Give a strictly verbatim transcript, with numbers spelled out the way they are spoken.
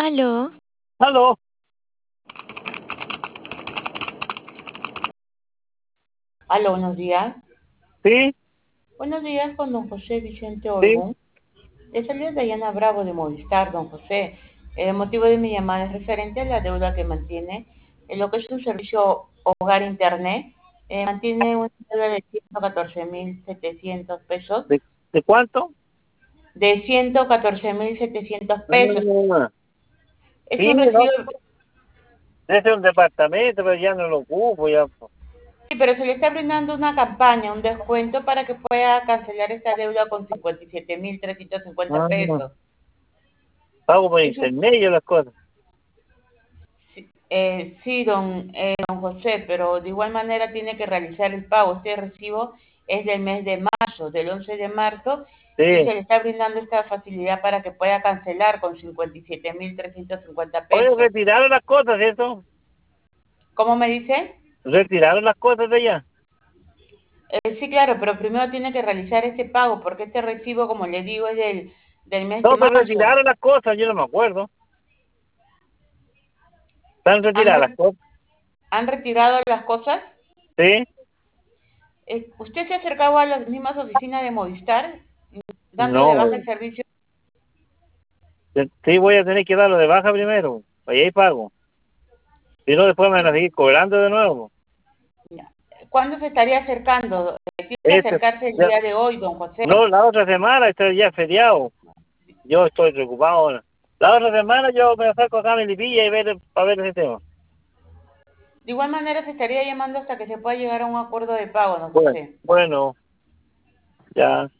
Aló, Aló, Aló, buenos días. sí, Buenos días con don José Vicente sí, Olgún. Le saluda Dayana Bravo de Movistar, don José. El motivo de mi llamada es referente a la deuda que mantiene en lo que es un servicio hogar internet. Eh, mantiene una deuda de ciento catorce mil setecientos pesos. ¿de, de cuánto? De ciento catorce mil setecientos pesos. Ah, Es sí, un no, recibo, ese es un departamento, pero ya no lo ocupo, ya. sí, pero se le está brindando una campaña, un descuento para que pueda cancelar esta deuda con cincuenta y siete mil trescientos cincuenta Ah, pesos. pago por Es un internet y las cosas. Sí, eh, sí, don, eh, don José, pero de igual manera tiene que realizar el pago. Este recibo es del mes de marzo, del once de marzo, y Sí, se le está brindando esta facilidad para que pueda cancelar con cincuenta y siete mil trescientos cincuenta oye, pesos. retiraron las cosas, ¿cierto? ¿Cómo me dice? Retiraron las cosas de allá. Eh, sí, claro, pero primero tiene que realizar este pago, porque este recibo, como le digo, es del, del mes de No, pero marzo. retiraron las cosas, yo no me acuerdo. Están ¿Han, retiradas las re- cosas. han retirado las cosas? Sí, Eh, ¿usted se ha acercado a las mismas oficinas de Movistar, dando de baja no, el servicio? eh, sí voy a tener que darlo de baja primero, allá hay pago. Si no, después me van a seguir cobrando de nuevo. Ya. ¿Cuándo se estaría acercando? Eh, Tiene que Este, acercarse el ya, día de hoy, don José. no, la otra semana, este día es feriado. Yo estoy preocupado ahora. La otra semana yo me acerco acá a Melipilla y ver, para ver ese tema. De igual manera se estaría llamando hasta que se pueda llegar a un acuerdo de pago, don Bueno, José. bueno, ya.